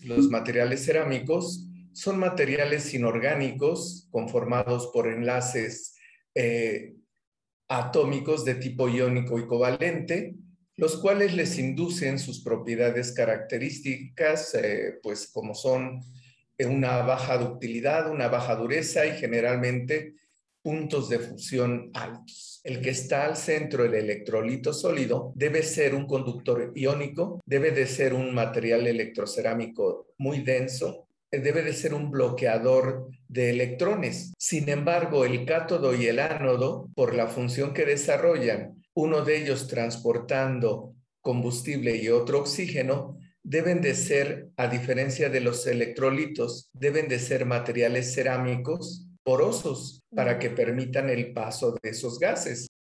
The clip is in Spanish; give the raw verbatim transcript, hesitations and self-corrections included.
Los materiales cerámicos son materiales inorgánicos conformados por enlaces eh, atómicos de tipo iónico y covalente, los cuales les inducen sus propiedades características, eh, pues como son una baja ductilidad, una baja dureza y generalmente puntos de fusión altos. El que está al centro, el electrolito sólido, debe ser un conductor iónico, debe de ser un material electrocerámico muy denso, debe de ser un bloqueador de electrones. Sin embargo, el cátodo y el ánodo, por la función que desarrollan, uno de ellos transportando combustible y otro oxígeno, deben de ser, a diferencia de los electrolitos, deben de ser materiales cerámicos porosos para que permitan el paso de esos gases.